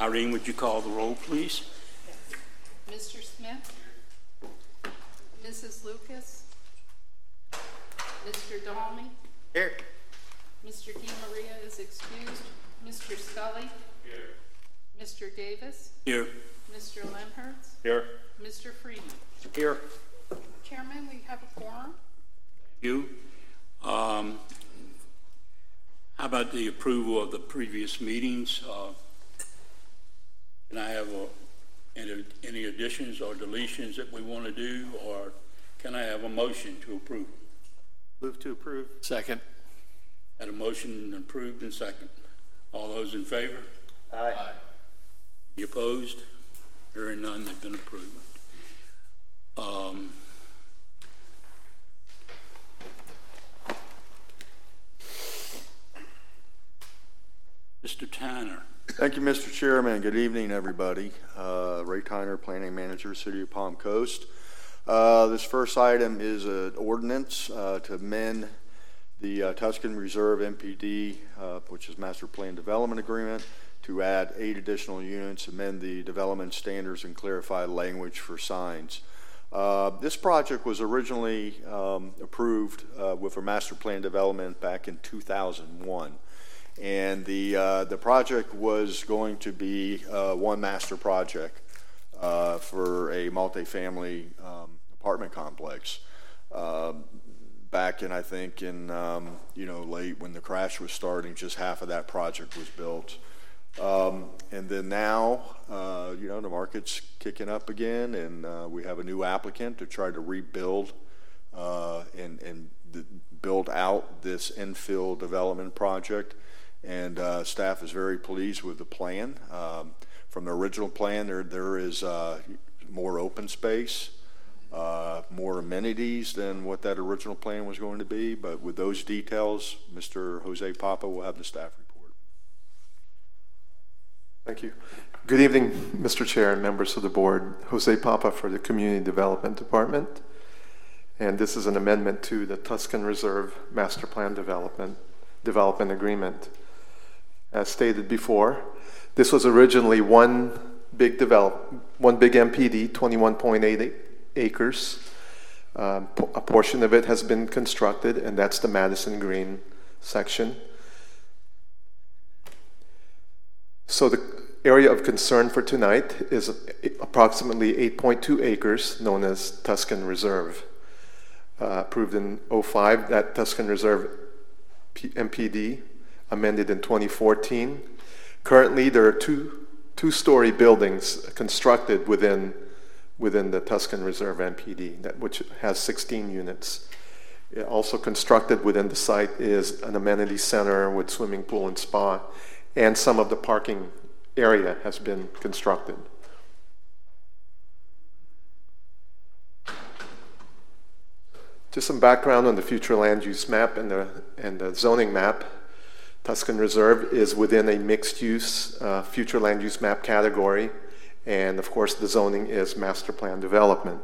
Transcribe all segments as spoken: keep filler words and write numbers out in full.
Irene, would you call the roll, please? Mister Smith? Missus Lucas? Mister Dalmy? Here. Mister DeMaria is excused. Mister Scully? Here. Mister Davis? Here. Mister Lemhertz? Here. Mister Freeman? Here. Chairman, we have a quorum. You. Um, how about the approval of the previous meetings? Uh, can I have a, any, any additions or deletions that we want to do, or can I have a motion to approve? Move to approve. Second. Had a motion approved and second. All those in favor? Aye. Aye. Any opposed? Hearing none, they've been approved. Um, Mister Tanner. Thank you, Mister Chairman. Good evening, everybody. Uh, Ray Tyner, Planning Manager, City of Palm Coast. Uh, this first item is an ordinance uh, to amend the uh, Tuscan Reserve M P D, uh, which is Master Plan Development Agreement, to add eight additional units, amend the development standards, and clarify language for signs. Uh, this project was originally um, approved uh, with a Master Plan Development back in two thousand one. And the, uh, the project was going to be uh, one master project uh, for a multifamily um, apartment complex. Uh, back in, I think, in, um, you know, late when the crash was starting, just half of that project was built. Um, and then now, uh, you know, the market's kicking up again, and uh, we have a new applicant to try to rebuild uh, and, and the, build out this infill development project. And uh, staff is very pleased with the plan. Um, from the original plan, there there is uh, more open space, uh, more amenities than what that original plan was going to be. But with those details, Mister Jose Papa will have the staff report. Thank you. Good evening, Mister Chair and members of the board. Jose Papa for the Community Development Department. And this is an amendment to the Tuscan Reserve Master Plan Development Development Agreement. As stated before, this was originally one big develop, one big M P D, twenty-one point eight acres. Um, a portion of it has been constructed, and that's the Madison Green section. So the area of concern for tonight is approximately eight point two acres, known as Tuscan Reserve. Uh, approved in oh five, that Tuscan Reserve P M P D amended in twenty fourteen. Currently, there are two two-story buildings constructed within within the Tuscan Reserve M P D, that which has sixteen units. It also constructed within the site is an amenity center with swimming pool and spa, and some of the parking area has been constructed. Just some background on the future land use map and the and the zoning map. Tuscan Reserve is within a mixed-use uh, future land use map category, and of course the zoning is master plan development.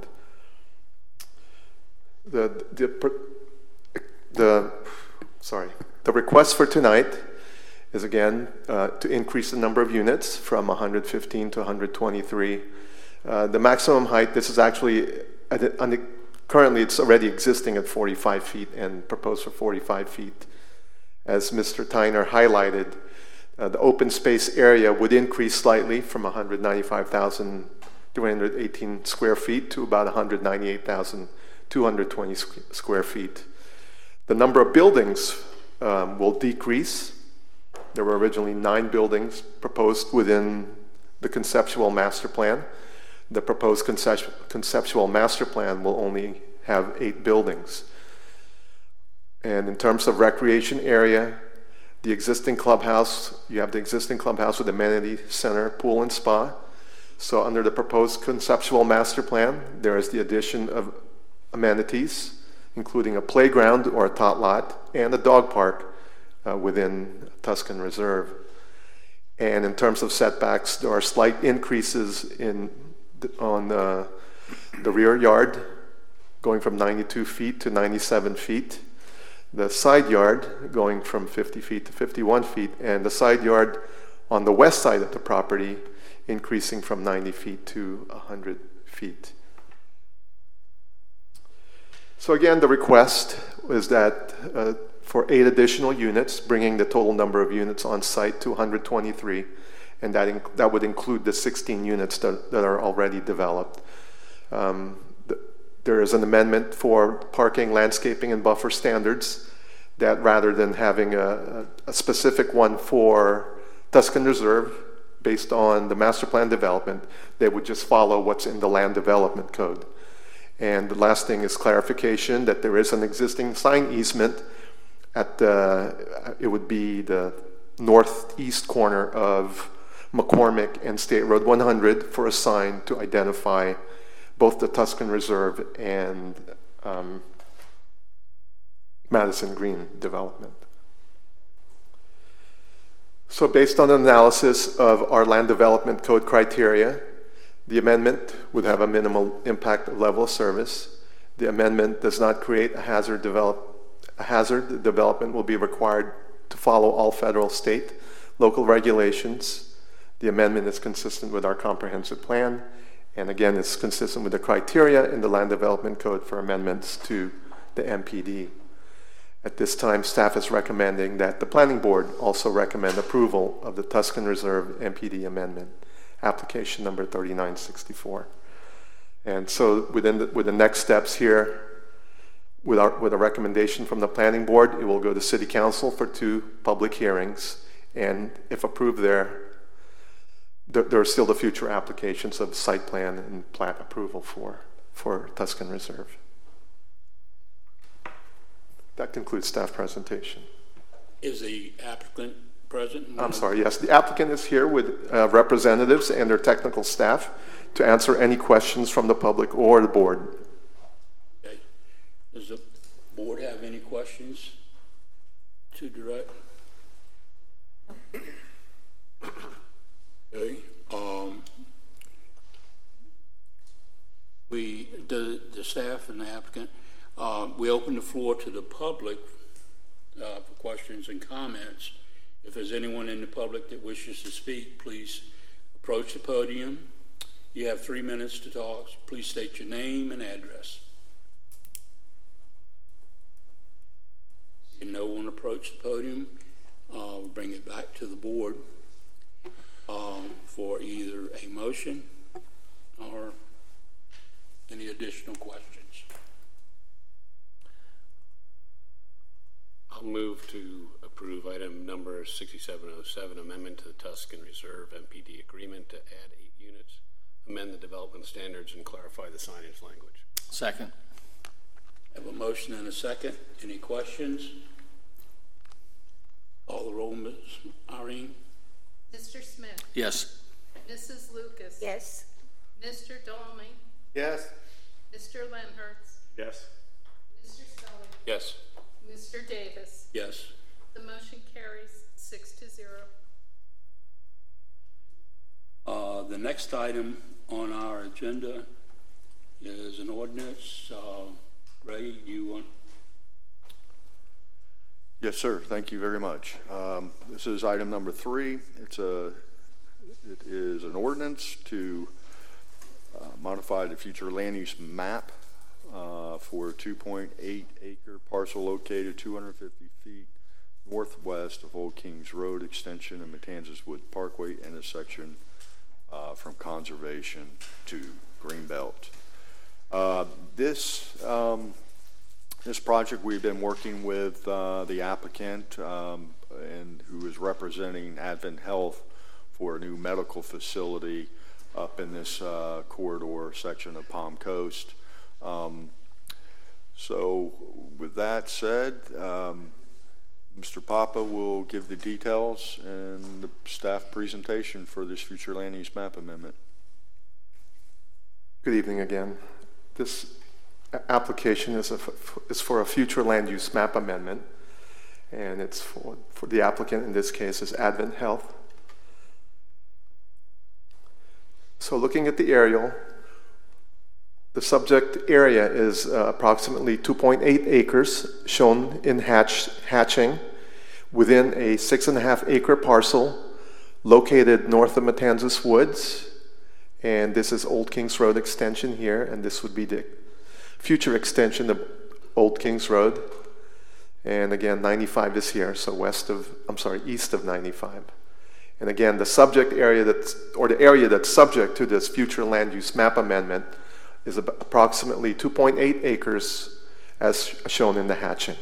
The, the, the, sorry, the request for tonight is again uh, to increase the number of units from one hundred fifteen to one hundred twenty-three. Uh, the maximum height, this is actually, at the, on the, currently it's already existing at forty-five feet and proposed for forty-five feet. As Mister Tyner highlighted, uh, the open space area would increase slightly from one hundred ninety-five thousand three hundred eighteen square feet to about one hundred ninety-eight thousand two hundred twenty square feet. The number of buildings um, will decrease. There were originally nine buildings proposed within the conceptual master plan. The proposed concep- conceptual master plan will only have eight buildings. And in terms of recreation area, the existing clubhouse, you have the existing clubhouse with amenity center, pool and spa. So under the proposed conceptual master plan, there is the addition of amenities, including a playground or a tot lot and a dog park uh, within Tuscan Reserve. And in terms of setbacks, there are slight increases in the, on the, the rear yard, going from ninety-two feet to ninety-seven feet. The side yard going from fifty feet to fifty-one feet, and the side yard on the west side of the property increasing from ninety feet to one hundred feet. So again, the request is that uh, for eight additional units, bringing the total number of units on site to one hundred twenty-three, and that, inc- that would include the sixteen units that, that are already developed. Um, th- there is an amendment for parking, landscaping, and buffer standards that rather than having a, a, a specific one for Tuscan Reserve based on the master plan development, they would just follow what's in the land development code. And the last thing is clarification that there is an existing sign easement at the, it would be the northeast corner of McCormick and State Road one hundred for a sign to identify both the Tuscan Reserve and um, Madison Green development. So based on an analysis of our land development code criteria, the amendment would have a minimal impact level of service. The amendment does not create a hazard develop a hazard. The development will be required to follow all federal, state, local regulations. The amendment is consistent with our comprehensive plan, and again, it's consistent with the criteria in the land development code for amendments to the M P D. At this time, staff is recommending that the planning board also recommend approval of the Tuscan Reserve M P D amendment, application number thirty-nine sixty-four. And so within the, with the next steps here, with, our, with a recommendation from the planning board, it will go to city council for two public hearings. And if approved there, there, there are still the future applications of site plan and plat approval for, for Tuscan Reserve. That concludes staff presentation. Is the applicant present? I'm sorry, yes, the applicant is here with uh, representatives and their technical staff to answer any questions from the public or the board. Okay. Does the board have any questions to direct? Okay. Um, we, the, the staff and the applicant, uh, we open the floor to the public uh, for questions and comments. If there's anyone in the public that wishes to speak, please approach the podium. You have three minutes to talk. Please state your name and address. If no one approach the podium, uh, we'll bring it back to the board um, for either a motion or any additional questions. I'll move to approve item number sixty-seven oh seven, amendment to the Tuscan Reserve M P D agreement to add eight units, amend the development standards, and clarify the signage language. Second. I have a motion and a second. Any questions? Call the roll, Miz Irene. Mister Smith? Yes. Missus Lucas? Yes. Mister Dolmy? Yes. Mister Lenhurst? Yes. Mister Scully? Yes. Mister Davis? Yes. The motion carries six to zero. Uh, the next item on our agenda is an ordinance. Uh, Ray, you want? Yes, sir. Thank you very much. Um, this is item number three. It's a, it is an ordinance to uh, modify the future land use map uh, for a two point eight acre parcel located two hundred fifty feet northwest of Old Kings Road extension and Matanzas Wood Parkway intersection uh, from conservation to Greenbelt. Uh, this um, This project, we've been working with uh, the applicant um, and who is representing Advent Health for a new medical facility up in this uh, corridor section of Palm Coast. Um, so with that said, um, Mister Papa will give the details and the staff presentation for this future land use map amendment. Good evening again. This application is, a, is for a future land use map amendment, and it's for, for the applicant in this case is Advent Health. So looking at the aerial, the subject area is uh, approximately two point eight acres shown in hatch, hatching within a six and a half acre parcel located north of Matanzas Woods. And this is Old Kings Road extension here, and this would be the future extension of Old Kings Road. And again, ninety-five is here, so west of, I'm sorry, east of ninety-five. And again, the subject area that's, or the area that's subject to this future land use map amendment is about approximately two point eight acres as shown in the hatching.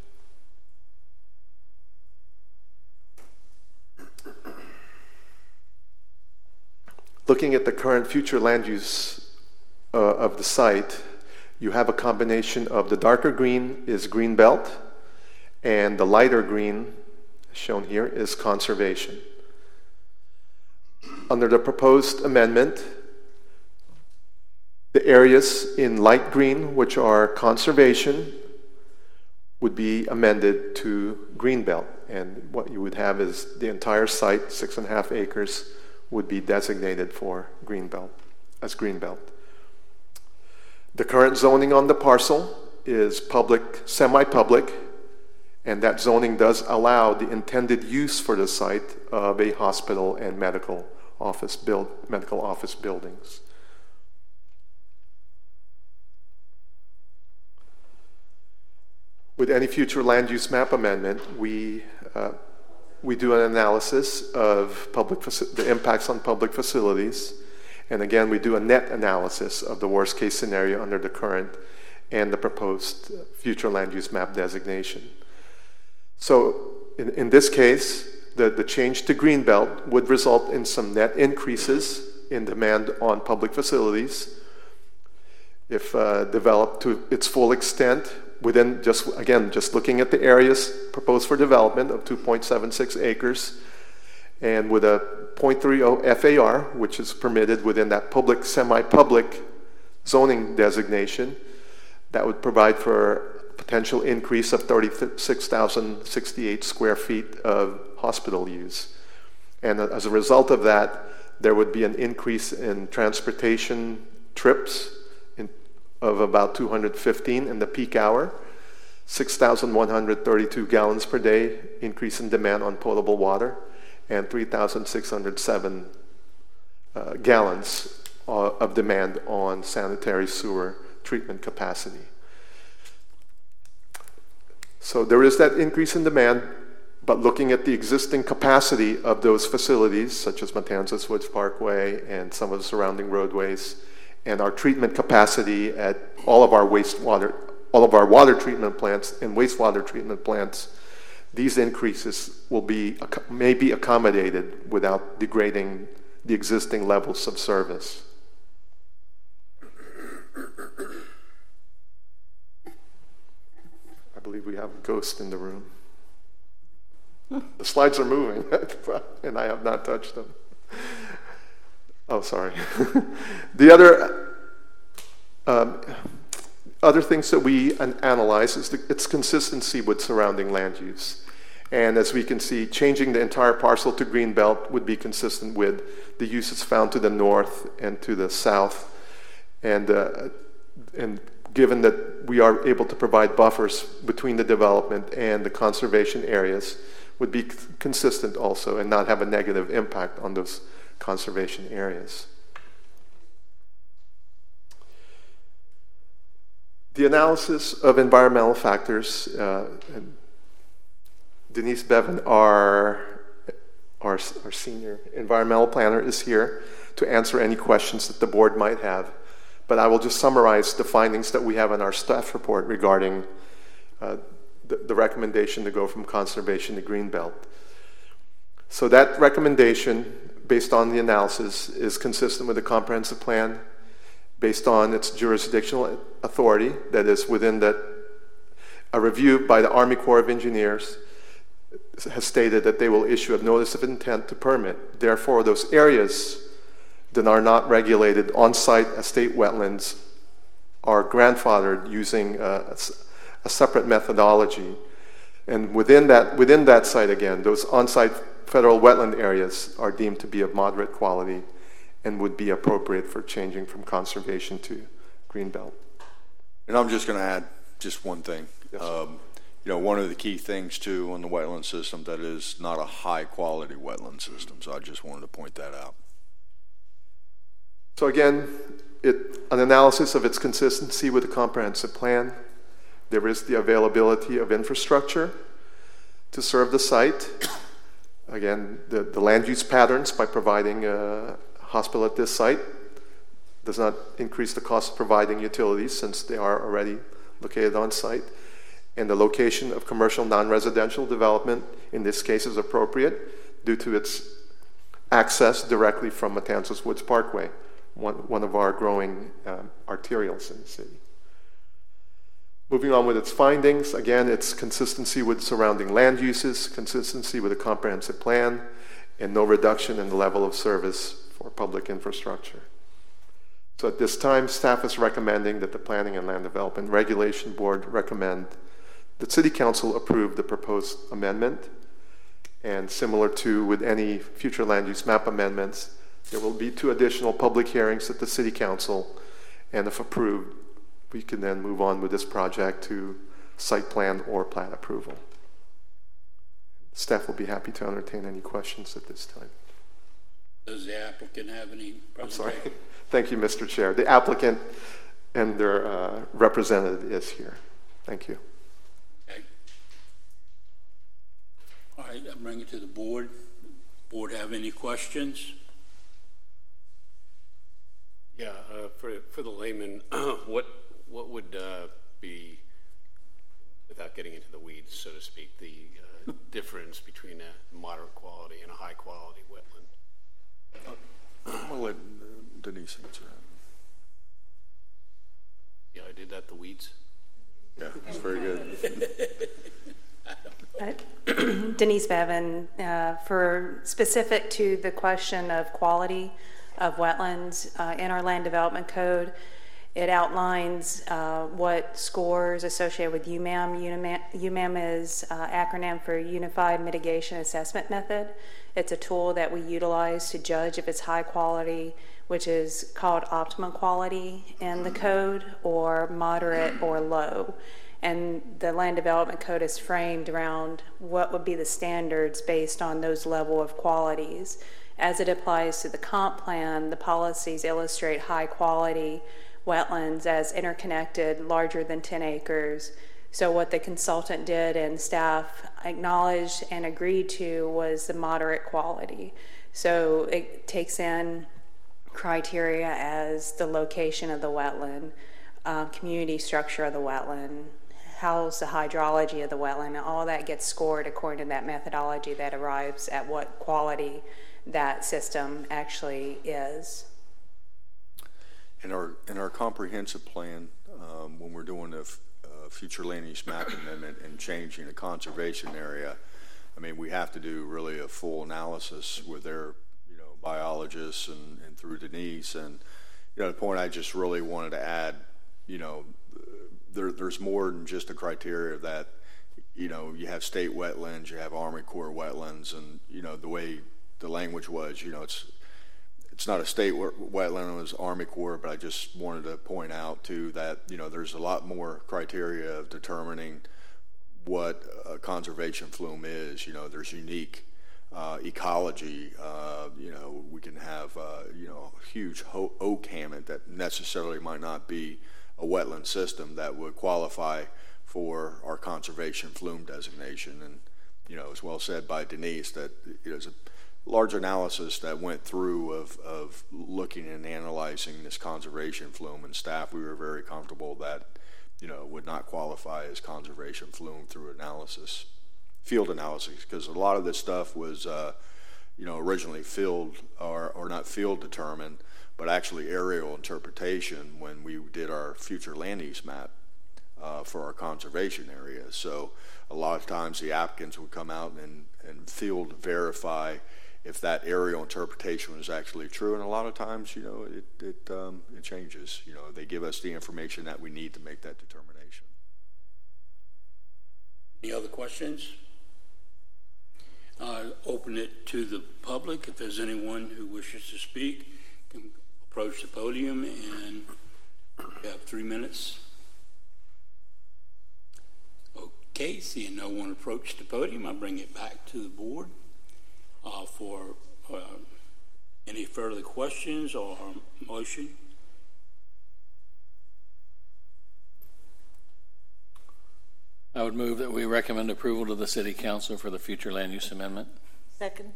Looking at the current future land use uh, of the site, you have a combination of the darker green is green belt, and the lighter green, shown here, is conservation. Under the proposed amendment, the areas in light green, which are conservation, would be amended to green belt. And what you would have is the entire site, six and a half acres, would be designated for green belt, as green belt. The current zoning on the parcel is public, semi-public, and that zoning does allow the intended use for the site of a hospital and medical office build, medical office buildings. With any future land use map amendment, we uh, we do an analysis of public the impacts on public facilities, and again, we do a net analysis of the worst case scenario under the current and the proposed future land use map designation. So in, in this case, the, the change to greenbelt would result in some net increases in demand on public facilities. If uh, developed to its full extent, within just, again, just looking at the areas proposed for development of two point seven six acres, and with a zero point three zero F A R, which is permitted within that public, semi-public zoning designation, that would provide for a potential increase of thirty-six thousand sixty-eight square feet of hospital use. And as a result of that, there would be an increase in transportation trips in, of about two hundred fifteen in the peak hour, six thousand one hundred thirty-two gallons per day increase in demand on potable water, and three thousand six hundred seven uh, gallons uh, of demand on sanitary sewer treatment capacity. So there is that increase in demand, but looking at the existing capacity of those facilities, such as Matanzas Woods Parkway and some of the surrounding roadways, and our treatment capacity at all of our wastewater, all of our water treatment plants and wastewater treatment plants, these increases will be, may be accommodated without degrading the existing levels of service. I believe we have a ghost in the room. The slides are moving, and I have not touched them. Oh, sorry. The other um, other things that we an analyze is the, its consistency with surrounding land use. And as we can see, changing the entire parcel to green belt would be consistent with the uses found to the north and to the south. And, uh, and given that we are able to provide buffers between the development and the conservation areas, would be consistent also and not have a negative impact on those conservation areas. The analysis of environmental factors, uh, and Denise Bevan, our, our, our senior environmental planner, is here to answer any questions that the board might have. But I will just summarize the findings that we have in our staff report regarding uh, the, the recommendation to go from conservation to greenbelt. So that recommendation, based on the analysis, is consistent with the comprehensive plan, based on its jurisdictional authority, that is within that, a review by the Army Corps of Engineers has stated that they will issue a notice of intent to permit. Therefore, those areas that are not regulated on-site estate wetlands are grandfathered using a, a separate methodology. And within that, within that site, again, those on-site federal wetland areas are deemed to be of moderate quality and would be appropriate for changing from conservation to greenbelt. And I'm just going to add just one thing. Yes. Um, you know, one of the key things too on the wetland system that is not a high quality wetland system. So I just wanted to point that out. So again, it, an analysis of its consistency with the comprehensive plan. There is the availability of infrastructure to serve the site. Again, the, the land use patterns by providing a hospital at this site does not increase the cost of providing utilities since they are already located on site. And the location of commercial non-residential development in this case is appropriate due to its access directly from Matanzas Woods Parkway, one, one of our growing um, arterials in the city. Moving on with its findings, again, its consistency with surrounding land uses, consistency with a comprehensive plan, and no reduction in the level of service for public infrastructure. So at this time, staff is recommending that the Planning and Land Development Regulation Board recommend that City Council approve the proposed amendment. And similar to with any future land use map amendments, there will be two additional public hearings at the City Council, and if approved, we can then move on with this project to site plan or plat approval. Staff will be happy to entertain any questions at this time. Does the applicant have any? I'm sorry. Thank you, Mister Chair. The applicant and their uh, representative is here. Thank you. Okay. All right, I'll bring it to the board. Board have any questions? Yeah, uh, for for the layman, what what would uh, be, without getting into the weeds, so to speak, the uh, difference between a moderate quality and a high quality wetland? I'm going to let uh, Denise answer that. Yeah, I did that. The weeds. Yeah, it's very good. Uh, Denise Bevan, uh, for specific to the question of quality of wetlands uh, in our land development code, it outlines uh, what scores associated with U M A M. U M A M, U M A M is uh, acronym for Unified Mitigation Assessment Method. It's a tool that we utilize to judge if it's high quality, which is called optimum quality in the code, or moderate or low. And the land development code is framed around what would be the standards based on those level of qualities. As it applies to the comp plan, the policies illustrate high quality wetlands as interconnected, larger than ten acres. So what the consultant did and staff acknowledged and agreed to was the moderate quality. So it takes in criteria as the location of the wetland, uh, community structure of the wetland, how's the hydrology of the wetland, and all that gets scored according to that methodology that arrives at what quality that system actually is. In our in our comprehensive plan, um, when we're doing a, f- a future land use map amendment and changing a conservation area, I mean, we have to do really a full analysis with their, you know, biologists and, and through Denise. And, you know, the point I just really wanted to add, you know, there, there's more than just a criteria that, you know, you have state wetlands, you have Army Corps wetlands, and, you know, the way the language was, you know, it's it's not a state wetland, it was Army Corps, but I just wanted to point out too that, you know, there's a lot more criteria of determining what a conservation flume is. You know, there's unique uh, ecology. Uh, you know, we can have, uh, you know, a huge ho- oak hammock that necessarily might not be a wetland system that would qualify for our conservation flume designation. And, you know, as well said by Denise, that it is a large analysis that went through of, of looking and analyzing this conservation flume, and staff, we were very comfortable that, you know, would not qualify as conservation flume through analysis, field analysis, because a lot of this stuff was, uh, you know, originally field or, or not field determined, but actually aerial interpretation when we did our future land use map uh, for our conservation areas. So a lot of times the applicants would come out and, and field verify if that aerial interpretation was actually true, and a lot of times, you know, it it, um, it changes. You know, they give us the information that we need to make that determination. Any other questions? Uh, open it to the public. If there's anyone who wishes to speak, can approach the podium, and you have three minutes. Okay, seeing no one approach the podium, I bring it back to the board uh, for uh, any further questions or motion. I would move that we recommend approval to the City Council for the future land use amendment. Second.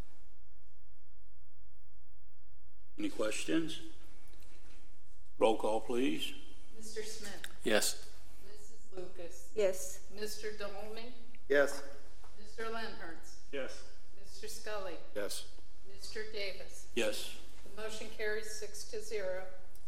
Any questions? Roll call, please. Mister Smith? Yes. Missus Lucas? Yes. Mister Dolmy? Yes. Mister Lamhertz? Yes. Mister Scully? Yes. Mister Davis? Yes. The motion carries six to zero.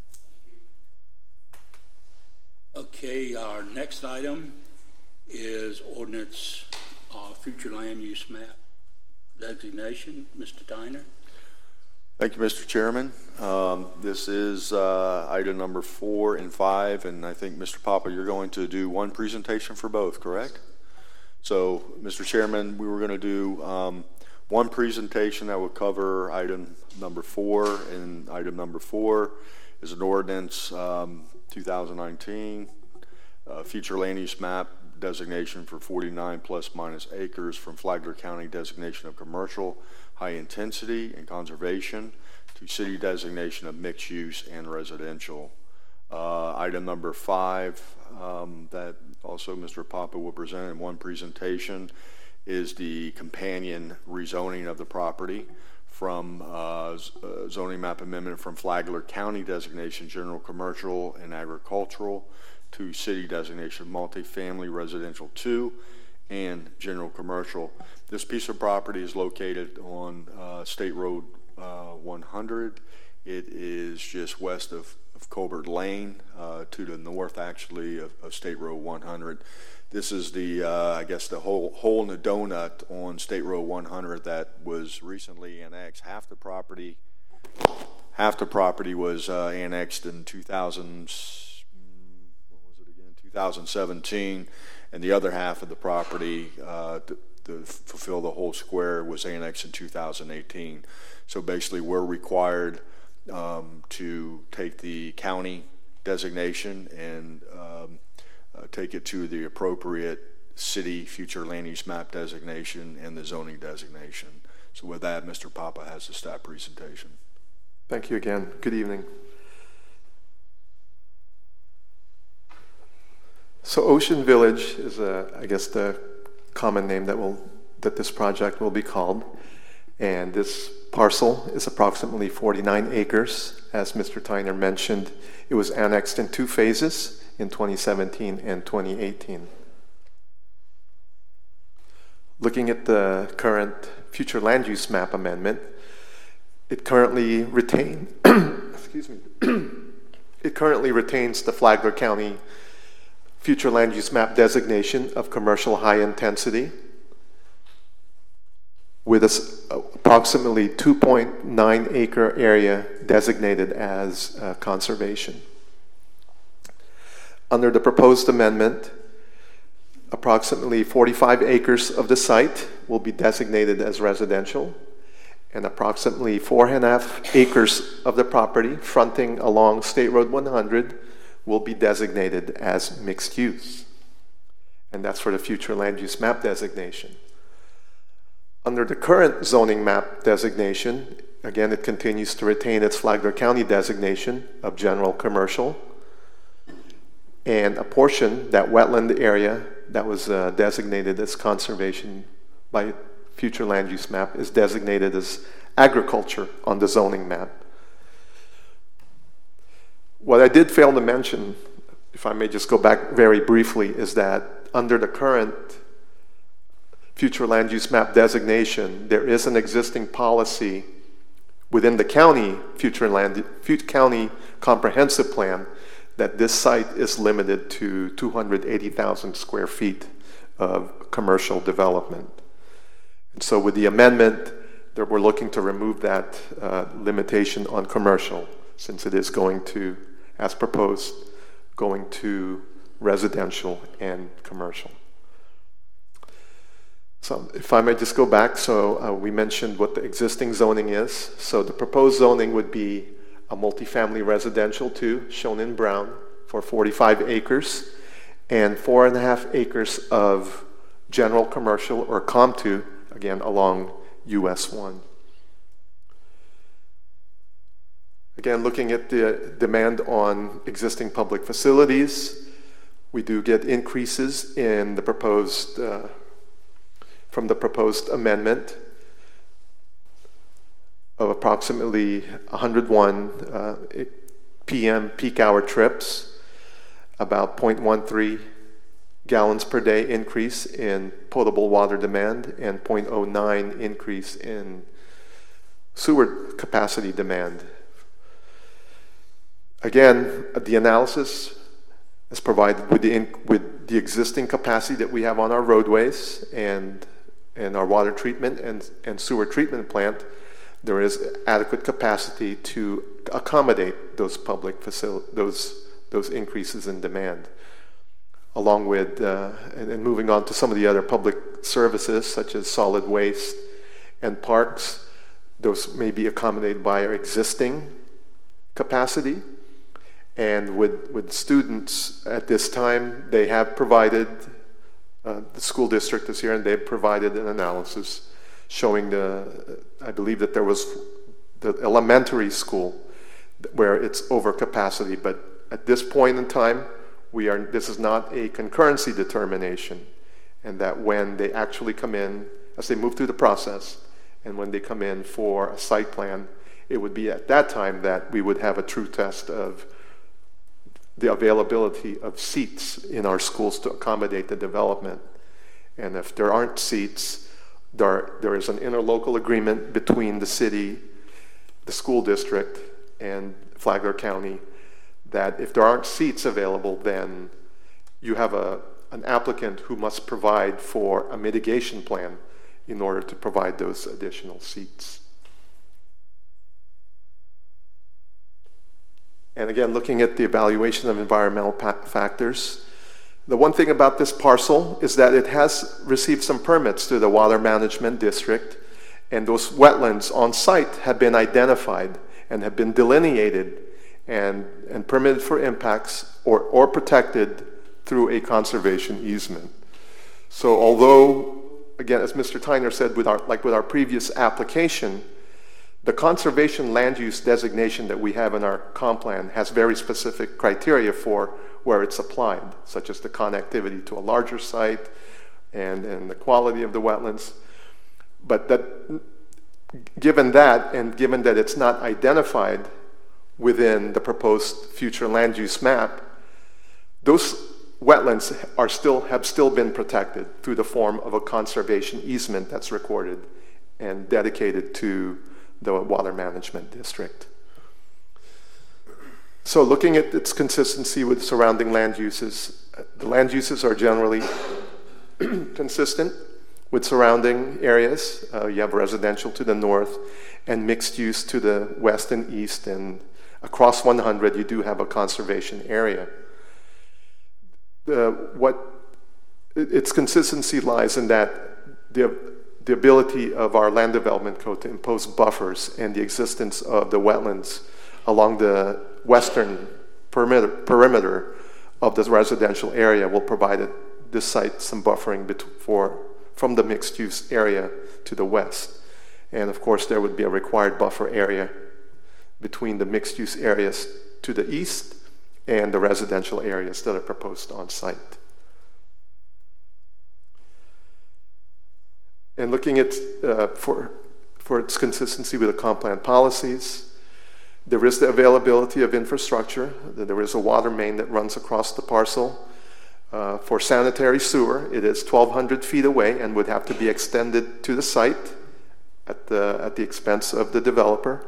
Okay, our next item is ordinance uh, future land use map designation. Mister Tyner. Thank you, Mister Chairman. Um, this is uh, item number four and five, and I think, Mister Papa, you're going to do one presentation for both, correct? So, Mister Chairman, we were going to do um, one presentation that would cover item number four, and item number four is an ordinance um, two thousand nineteen uh, future land use map designation for forty-nine plus minus acres from Flagler County designation of commercial, high intensity and conservation to city designation of mixed use and residential. Uh, item number five um, that also Mister Papa will present in one presentation is the companion rezoning of the property from uh, zoning map amendment from Flagler County designation general commercial and agricultural to city designation multifamily residential two and general commercial. This piece of property is located on uh, State Road uh, one hundred. It is just west of, of Colbert Lane, uh, to the north actually of, of State Road one hundred. This is the, uh, I guess, the whole hole in the donut on State Road one hundred that was recently annexed. Half the property, half the property was uh, annexed in two thousand. twenty seventeen, and the other half of the property uh, to, to fulfill the whole square was annexed in two thousand eighteen. So basically we're required um, to take the county designation and um, uh, take it to the appropriate city future land use map designation and the zoning designation. So with that, Mister Papa has the staff presentation. Thank you again. Good evening. So Ocean Village is, uh, I guess, the common name that will that this project will be called. And this parcel is approximately forty-nine acres. As Mister Tyner mentioned, it was annexed in two phases in twenty seventeen and twenty eighteen. Looking at the current future land use map amendment, it currently retain, excuse me, it currently retains the Flagler County future land use map designation of commercial high intensity with a, approximately two point nine acre area designated as uh, conservation. Under the proposed amendment, approximately forty-five acres of the site will be designated as residential, and approximately four and a half acres of the property fronting along State Road one hundred will be designated as mixed use. And that's for the future land use map designation. Under the current zoning map designation, again, it continues to retain its Flagler County designation of general commercial, and a portion, that wetland area that was uh, designated as conservation by future land use map, is designated as agriculture on the zoning map. What I did fail to mention, if I may just go back very briefly, is that under the current future land use map designation, there is an existing policy within the county future land future county comprehensive plan that this site is limited to two hundred eighty thousand square feet of commercial development. And so with the amendment, that we're looking to remove that uh, limitation on commercial, since it is going to, as proposed, going to residential and commercial. So if I may just go back, so uh, we mentioned what the existing zoning is. So the proposed zoning would be a multifamily residential two, shown in brown, for forty-five acres. and four and a half acres of general commercial or C O M two, again, along U S one. Again, looking at the demand on existing public facilities, we do get increases in the proposed, uh, from the proposed amendment of approximately one hundred one uh, P M peak hour trips, about zero point one three gallons per day increase in potable water demand, and zero point zero nine increase in sewer capacity demand. Again, the analysis is provided with the, in, with the existing capacity that we have on our roadways and, and our water treatment and, and sewer treatment plant. There is adequate capacity to accommodate those public facilities, those, those increases in demand. Along with, uh, and, and moving on to some of the other public services such as solid waste and parks, those may be accommodated by our existing capacity. And with, with students at this time, they have provided, uh, the school district is here, and they've provided an analysis showing the, I believe that there was the elementary school where it's over capacity, but at this point in time, we are, this is not a concurrency determination, and that when they actually come in, as they move through the process, and when they come in for a site plan, it would be at that time that we would have a true test of the availability of seats in our schools to accommodate the development. And if there aren't seats, there, there is an interlocal agreement between the city, the school district, and Flagler County that if there aren't seats available, then you have a, an applicant who must provide for a mitigation plan in order to provide those additional seats. And again, looking at the evaluation of environmental factors, the one thing about this parcel is that it has received some permits through the Water Management District, and those wetlands on site have been identified and have been delineated and, and permitted for impacts or, or protected through a conservation easement. So although, again, as Mister Tyner said, with our, like with our previous application, the conservation land use designation that we have in our comp plan has very specific criteria for where it's applied, such as the connectivity to a larger site and, and the quality of the wetlands. But that, given that, and given that it's not identified within the proposed future land use map, those wetlands are still, have still been protected through the form of a conservation easement that's recorded and dedicated to the Water Management District. So looking at its consistency with surrounding land uses, the land uses are generally consistent with surrounding areas. Uh, you have residential to the north and mixed use to the west and east, and across one hundred you do have a conservation area. The, what its consistency lies in that the the ability of our land development code to impose buffers and the existence of the wetlands along the western perimeter, perimeter of this residential area will provide it, this site some buffering for, from the mixed-use area to the west. And of course, there would be a required buffer area between the mixed-use areas to the east and the residential areas that are proposed on site. And looking at, uh, for, for its consistency with the comp plan policies, there is the availability of infrastructure. There is a water main that runs across the parcel. Uh, for sanitary sewer, it is twelve hundred feet away and would have to be extended to the site at the, at the expense of the developer.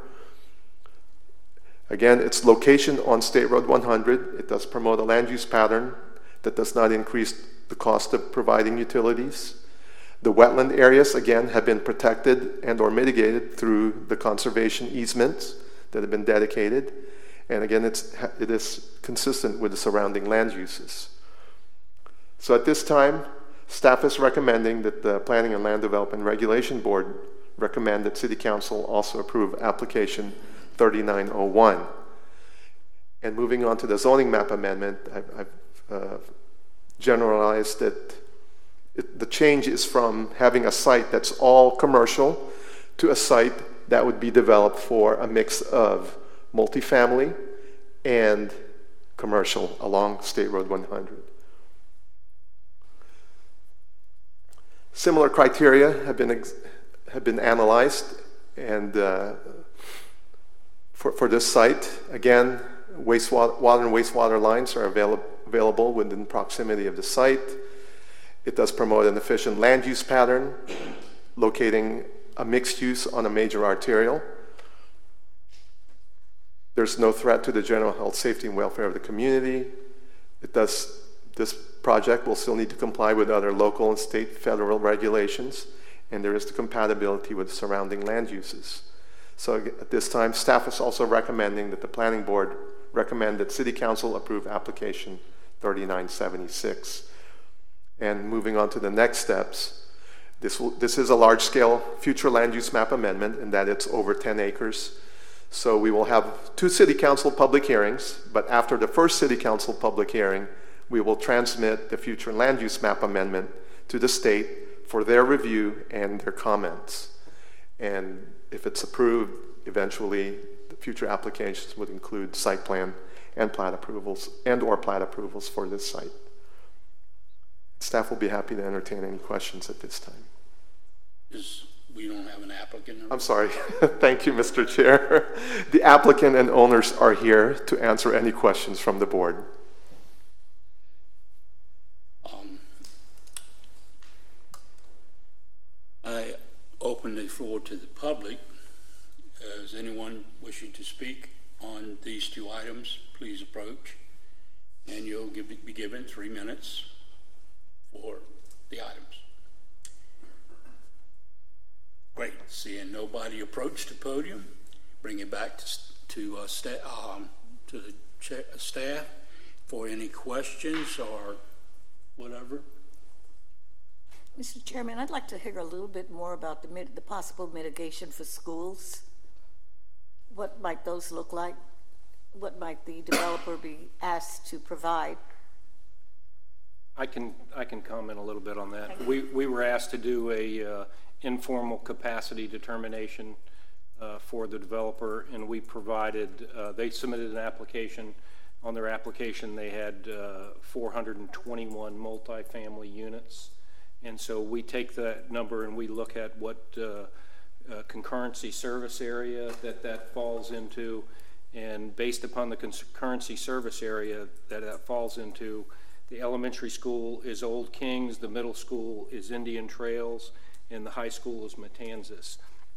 Again, its location on State Road one hundred, it does promote a land use pattern that does not increase the cost of providing utilities. The wetland areas, again, have been protected and or mitigated through the conservation easements that have been dedicated. And again, it's, it is consistent with the surrounding land uses. So at this time, staff is recommending that the Planning and Land Development Regulation Board recommend that City Council also approve application thirty-nine oh one. And moving on to the zoning map amendment, I've, I've uh, generalized that it, the change is from having a site that's all commercial to a site that would be developed for a mix of multifamily and commercial along State Road one hundred. Similar criteria have been ex have been analyzed, and uh, for for this site, again, wastewater water and wastewater lines are available available within proximity of the site. It does promote an efficient land use pattern, locating a mixed use on a major arterial. There's no threat to the general health, safety, and welfare of the community. It does, this project will still need to comply with other local and state federal regulations, and there is the compatibility with surrounding land uses. So at this time, staff is also recommending that the planning board recommend that City Council approve application thirty-nine seventy-six. And moving on to the next steps, this, will, this is a large-scale future land use map amendment in that it's over ten acres. So we will have two City Council public hearings, but after the first City Council public hearing, we will transmit the future land use map amendment to the state for their review and their comments. And if it's approved, eventually the future applications would include site plan and plat approvals and or plat approvals for this site. Staff will be happy to entertain any questions at this time. Is, we don't have an applicant? Or... I'm sorry. Thank you, Mister Chair. The applicant and owners are here to answer any questions from the board. Um, I open the floor to the public. Is anyone wishing to speak on these two items? Please approach, and you'll give, be given three minutes for the items. Great. Seeing nobody approach the podium, bring it back to, to, uh, sta um, to the cha staff for any questions or whatever. Mister Chairman, I'd like to hear a little bit more about the, mit the possible mitigation for schools. What might those look like? What might the developer be asked to provide? I can I can comment a little bit on that. We we were asked to do a uh, informal capacity determination uh, for the developer, and we provided. Uh, they submitted an application. On their application, they had uh, four hundred twenty-one multifamily units, and so we take that number and we look at what uh, uh, concurrency service area that that falls into, and based upon the concurrency service area that that falls into. The elementary school is Old Kings, the middle school is Indian Trails, and the high school is Matanzas.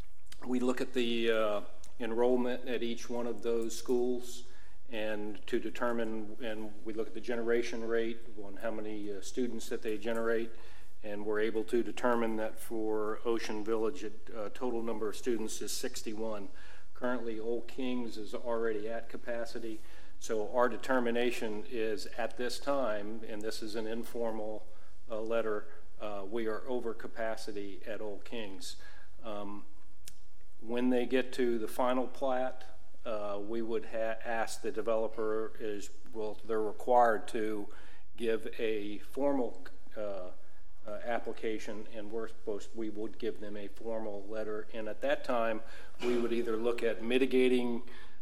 We look at the uh, enrollment at each one of those schools and to determine, and we look at the generation rate on how many uh, students that they generate, and we're able to determine that for Ocean Village, a uh, total number of students is sixty-one. Currently, Old Kings is already at capacity. So our determination is at this time, and this is an informal uh, letter, uh, we are over capacity at Old Kings. Um, when they get to the final plat, uh, we would ha ask the developer, is well, they're required to give a formal uh, uh, application, and we're supposed, we would give them a formal letter. And at that time, we would either look at mitigating,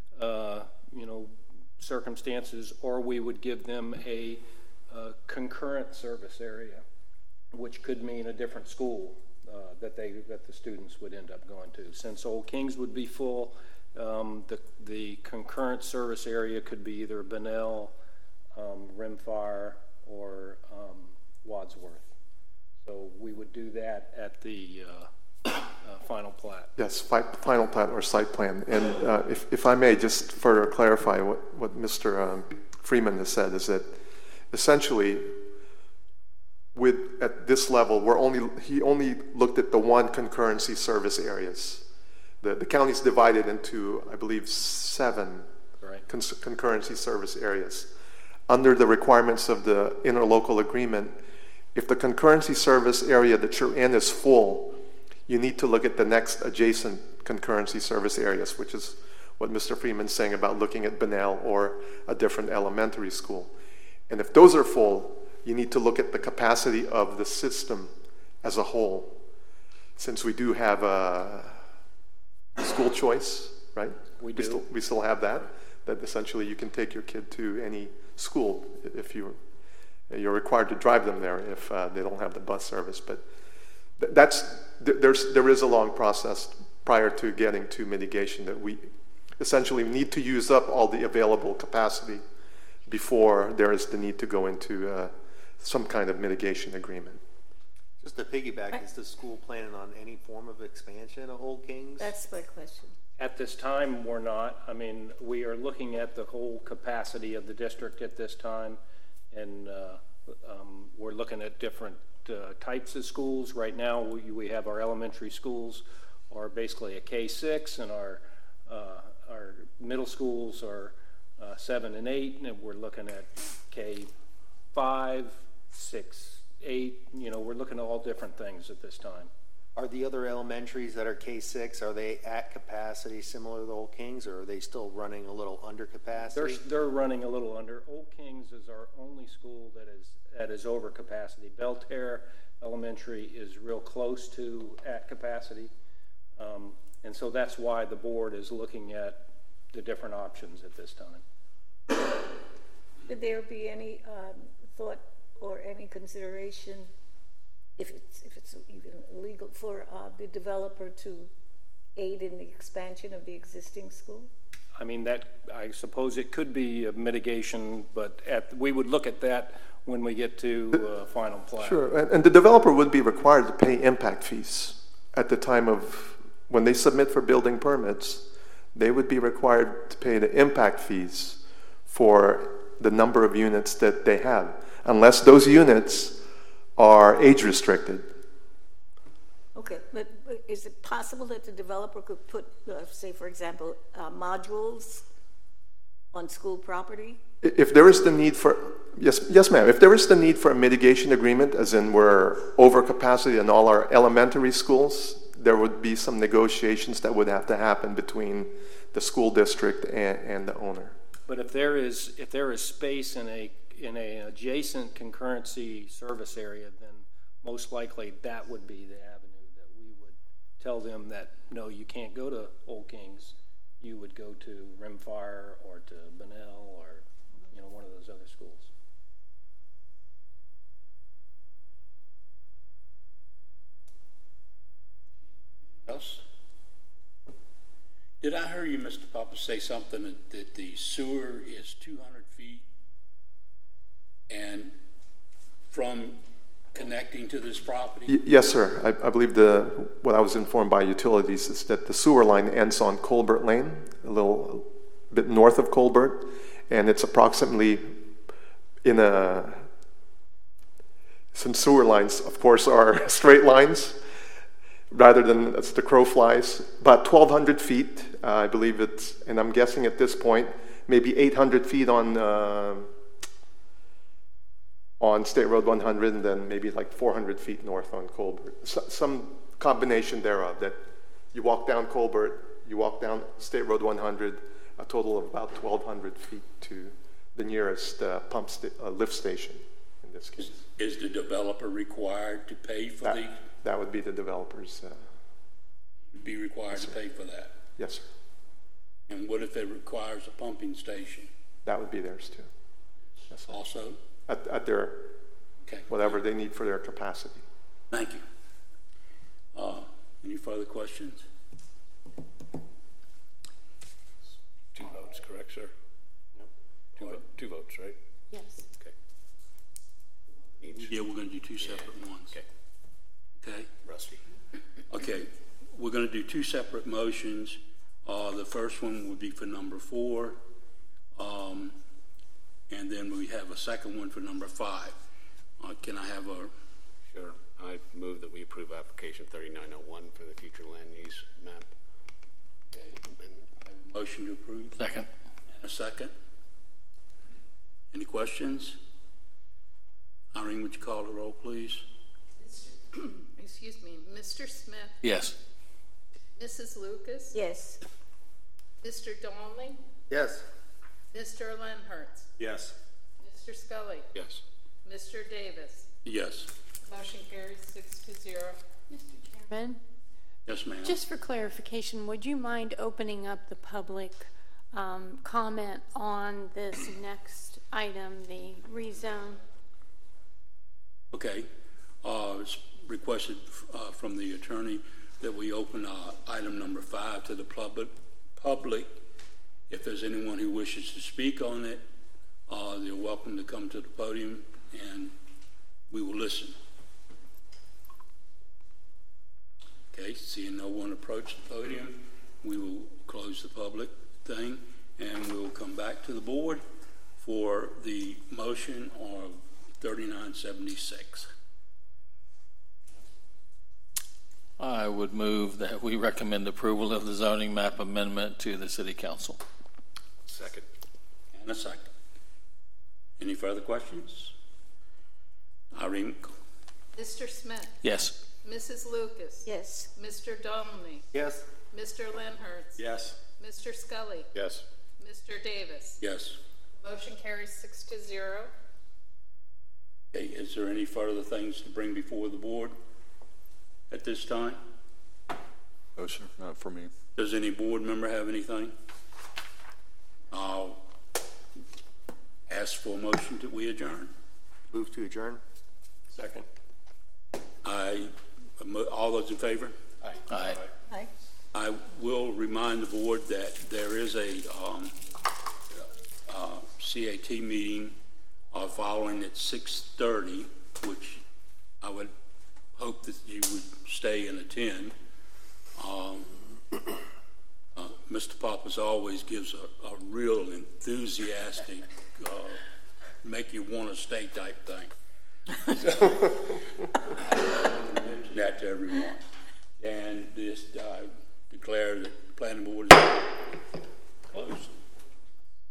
uh, you know, circumstances, or we would give them a uh, concurrent service area, which could mean a different school uh, that they that the students would end up going to. Since Old Kings would be full, um, the the concurrent service area could be either Bunnell, um, Rimfire, or um, Wadsworth. So we would do that at the uh, Uh, final plat. Yes, fi final plat or site plan. And uh, if, if I may just further clarify what, what Mister Um, Freeman has said, is that essentially with at this level, we're only he only looked at the one concurrency service areas. The, the county's divided into, I believe, seven right. con concurrency service areas. Under the requirements of the interlocal agreement, if the concurrency service area that you're in is full, you need to look at the next adjacent concurrency service areas, which is what Mister Freeman's saying about looking at Bunnell or a different elementary school. And if those are full, you need to look at the capacity of the system as a whole. Since we do have a school choice, right? We do. Still, we still have that, that essentially you can take your kid to any school if you, you're required to drive them there if uh, they don't have the bus service. But th- that's, th- there's, there is a long process prior to getting to mitigation that we essentially need to use up all the available capacity before there is the need to go into uh, some kind of mitigation agreement. Just to piggyback, is the school planning on any form of expansion of Old Kings? That's my question. At this time, we're not. I mean, we are looking at the whole capacity of the district at this time, and uh, um, we're looking at different uh, types of schools. Right now, we, we have our elementary schools are basically a K six, and our uh, our middle schools are uh, seven and eight, and we're looking at K five, six, eight. You know, we're looking at all different things at this time. Are the other elementaries that are K six, are they at capacity similar to the Old Kings, or are they still running a little under capacity? They're, they're running a little under. Old Kings is our only school that is that is over capacity. Belterre Elementary is real close to at capacity, um, and so that's why the board is looking at the different options at this time. Would there be any um, thought or any consideration, if it's if it's even legal, for uh, the developer to aid in the expansion of the existing school? I mean, that I suppose it could be a mitigation, but at, we would look at that when we get to uh, final plan. Sure, and, and the developer would be required to pay impact fees at the time of when they submit for building permits. They would be required to pay the impact fees for the number of units that they have, unless those units are age restricted. Okay, but but is it possible that the developer could put, uh, say, for example, uh, modules on school property? If there is the need for, yes, yes, ma'am, if there is the need for a mitigation agreement, as in we're over capacity in all our elementary schools, there would be some negotiations that would have to happen between the school district and, and the owner. But if there is if there is space in a in a adjacent concurrency service area, then most likely that would be the avenue that we would tell them that no, you can't go to Old Kings. You would go to Rimfire or to Bunnell or you know one of those other schools. Else? Did I hear you, Mister Papa, say something that, that the sewer is two hundred feet and from connecting to this property? Y- yes, sir. I, I believe the what I was informed by utilities is that the sewer line ends on Colbert Lane, a little bit north of Colbert, and it's approximately in a. Some sewer lines, of course, are straight lines rather than as the crow flies. About twelve hundred feet, uh, I believe it's, and I'm guessing at this point, maybe eight hundred feet on. Uh, on State Road one hundred, and then maybe like four hundred feet north on Colbert. So, some combination thereof, that you walk down Colbert, you walk down State Road one hundred, a total of about twelve hundred feet to the nearest uh, pump sta- uh, lift station in this case. Is the developer required to pay for That, the, that would be the developer's. Uh, be required Yes, to sir. pay for that? yes, sir. And what if it requires a pumping station That would be theirs too. Yes, sir. also? At, at their, Okay. whatever they need for their capacity. Thank you. Uh, any further questions? Two votes, correct, sir? No. Two, vo- two votes, right? Yes. Okay. Each. Yeah, we're going to do two separate ones. Okay. Okay? Rusty. Okay, we're going to do two separate motions. Uh, the first one would be for number four, um, and then we have a second one for number five. Uh, can I have a, Sure. I move that we approve application thirty-nine oh one for the future land use map. Okay. And motion to approve? Second. And a second? Any questions? Irene, would you call the roll, please? Excuse me, Mister Smith, Yes. Missus Lucas, Yes. Mister Donnelly, Yes. Mister Lenhart, Yes. Mister Scully, yes. Mister Davis. Yes. Motion carries six to zero. Mister Chairman, Yes, ma'am. just for clarification, would you mind opening up the public um, comment on this next item, the rezone? Okay. Uh, it's requested uh, from the attorney that we open uh, item number five to the public. Public, if there's anyone who wishes to speak on it, uh, they're welcome to come to the podium, and we will listen. Okay, seeing no one approach the podium, we will close the public thing, and we will come back to the board for the motion of thirty-nine seventy-six. I would move that we recommend approval of the zoning map amendment to the city council. Second. And a second. Any further questions? Irene? Mister Smith. Yes. Missus Lucas. Yes. Mister Donnelly. Yes. Mister Lenhurst. Yes. Mister Scully. Yes. Mister Davis. Yes. Motion carries six to zero. Okay, is there any further things to bring before the board at this time? No, sir, not for me. Does any board member have anything? I'll ask for a motion that we adjourn. Move to adjourn. Second. I, all those in favor? Aye. Aye. I will remind the board that there is a um, uh, C A T meeting uh, following at six thirty, which I would hope that you would stay and attend. Um, uh, Mister Pappas always gives a, a real enthusiastic, uh, make you want to stay type thing. So, mention that to everyone. And this, uh, declare that the planning board is closed.